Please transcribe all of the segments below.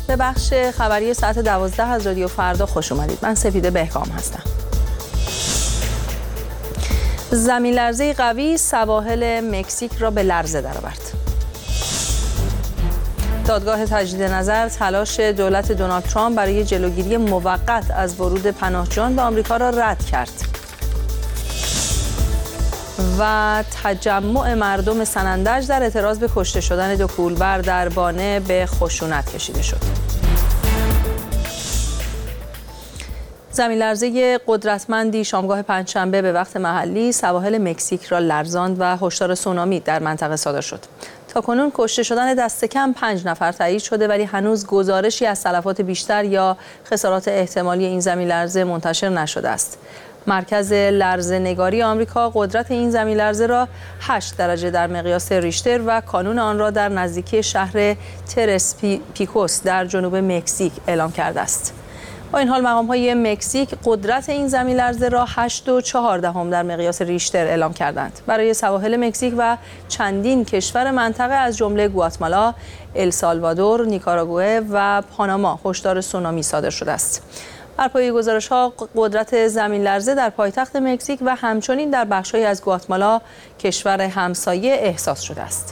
به بخش خبری ساعت 12 از رادیو فردا خوش اومدید. من سپیده بهکام هستم. زمین لرزه قوی سواحل مکزیک را به لرزه درآورد. دادگاه تجدید نظر تلاش دولت دونالد ترامپ برای جلوگیری موقت از ورود پناهجویان به آمریکا را رد کرد. و تجمع مردم سنندج در اعتراض به کشته شدن دو کولبر در بانه به خشونت کشیده شد. زمین لرزه قدرتمندی شامگاه پنجشنبه به وقت محلی سواحل مکزیک را لرزاند و هشدار سونامی در منطقه صادر شد. تاکنون کشته شدن دست کم 5 نفر تایید شده، ولی هنوز گزارشی از تلفات بیشتر یا خسارات احتمالی این زمین لرزه منتشر نشده است. مرکز لرزه‌نگاری آمریکا قدرت این زمین لرزه را 8 درجه در مقیاس ریشتر و کانون آن را در نزدیکی شهر ترس پیکوس در جنوب مکزیک اعلام کرده است. با این حال مقام‌های مکزیک قدرت این زمین لرزه را 8.4 در مقیاس ریشتر اعلام کردند. برای سواحل مکزیک و چندین کشور منطقه از جمله گواتمالا، السالوادور، نیکاراگوئه و پاناما هشدار سونامی صادر شده است. بر پایه گزارش‌ها قدرت زمین لرزه در پایتخت مکزیک و همچنین در بخش‌هایی از گواتمالا کشور همسایه احساس شده است.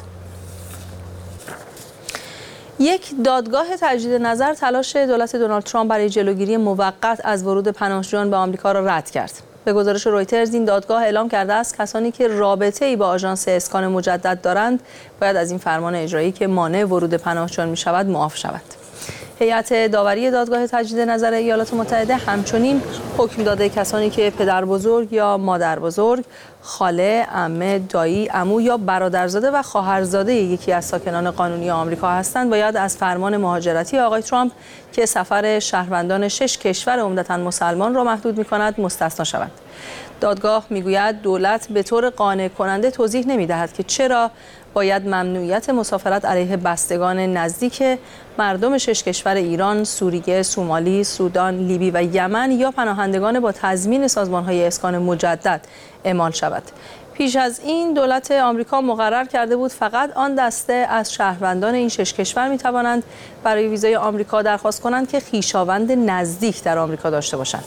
یک دادگاه تجدید نظر تلاش دولت دونالد ترامپ برای جلوگیری موقت از ورود پناهجویان به آمریکا را رد کرد. به گزارش رویترز این دادگاه اعلام کرده است کسانی که رابطه‌ای با آژانس اسکان مجدد دارند باید از این فرمان اجرایی که مانع ورود پناهجویان می‌شود معاف شود. هیئت داوری دادگاه تجدید نظر ایالات متحده همچنین حکم داده کسانی که پدر بزرگ یا مادر بزرگ، خاله، عمه، دایی، عمو یا برادرزاده و خواهرزاده یکی از ساکنان قانونی آمریکا هستند باید از فرمان مهاجرتی آقای ترامپ که سفر شهروندان 6 کشور عمدتاً مسلمان را محدود می‌کند مستثنا شوند. دادگاه میگوید دولت به طور قانع کننده توضیح نمی‌دهد که چرا باید ممنوعیت مسافرت علیه بستگان نزدیک مردم 6 کشور ایران، سوریه، سومالی، سودان، لیبی و یمن یا پناهندگان با تضمین سازمان‌های اسکان مجدد اعمال شود. پیش از این دولت آمریکا مقرر کرده بود فقط آن دسته از شهروندان این 6 کشور می‌توانند برای ویزای آمریکا درخواست کنند که خویشاوند نزدیک در آمریکا داشته باشند.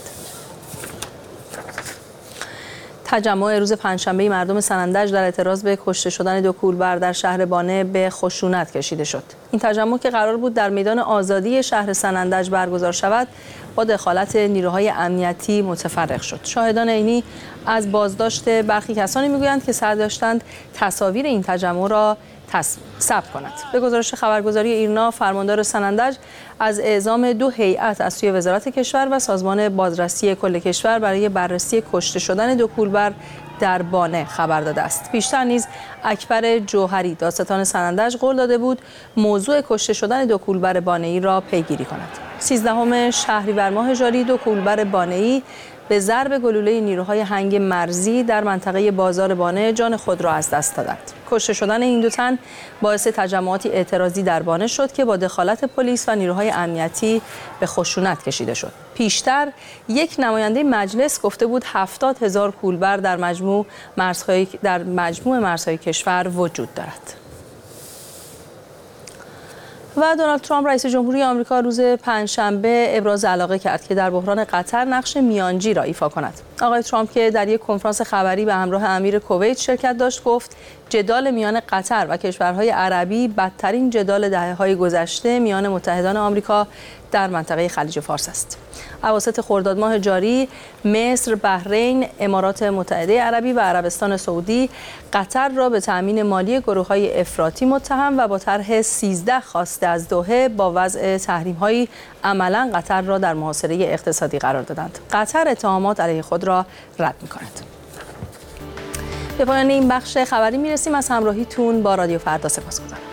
تجمع روز پنجشنبه مردم سنندج در اعتراض به کشته شدن دو کولبر در شهر بانه به خشونت کشیده شد. این تجمع که قرار بود در میدان آزادی شهر سنندج برگزار شود، با دخالت نیروهای امنیتی متفرق شد. شاهدان عینی از بازداشت برخی کسانی میگویند که سعی داشتند تصاویر این تجمع را ثبت کند. به گزارش خبرگزاری ایرنا، فرماندار سنندج از اعزام 2 هیئت از سوی وزارت کشور و سازمان بازرسی کل کشور برای بررسی کشته شدن دو کولبر در بانه خبر داده است. پیشتر نیز اکبر جوهری دادستان سنندج قول داده بود موضوع کشته شدن دو کولبر بانه‌ای را پیگیری کند. 13 شهریور ماه جاری دو کولبر بانه‌ای به ضرب گلوله نیروهای هنگ مرزی در منطقه بازار بانه جان خود را از دست دادند. کشته شدن این دو تن باعث تجمعاتی اعتراضی در بانه شد که با دخالت پلیس و نیروهای امنیتی به خشونت کشیده شد. پیشتر یک نماینده مجلس گفته بود 70,000 کولبر در مجموع مرزهای کشور وجود دارد. و دونالد ترامپ رئیس جمهوری آمریکا روز پنجشنبه ابراز علاقه کرد که در بحران قطر نقش میانجی را ایفا کند. آقای ترامپ که در یک کنفرانس خبری به همراه امیر کویت شرکت داشت گفت جدال میان قطر و کشورهای عربی بدترین جدال دهه‌های گذشته میان متحدان آمریکا در منطقه خلیج فارس است. اواسط خرداد ماه جاری مصر، بحرین، امارات متحده عربی و عربستان سعودی قطر را به تأمین مالی گروه‌های افراطی متهم و با طرح 13 خواسته از دوحه با وضع تحریم‌هایی عملاً قطر را در محاصره اقتصادی قرار دادند. قطر اتهامات علیه خود را رد می‌کند. به پایان این بخش خبری می‌رسیم. از همراهیتون با رادیو فردا سپاسگزارم.